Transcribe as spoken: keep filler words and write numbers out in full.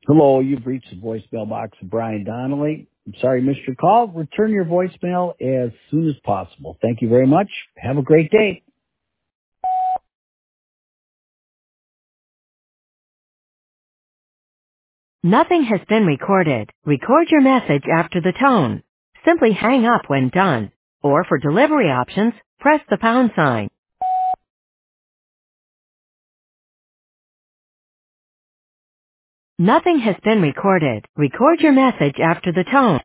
Hello, you've reached the voicemail box of Brian Donnelly. I'm sorry, missed your call. Return your voicemail as soon as possible. Thank you very much. Have a great day. Nothing has been recorded. Record your message after the tone. Simply hang up when done. Or for delivery options, press the pound sign. Nothing has been recorded. Record your message after the tone.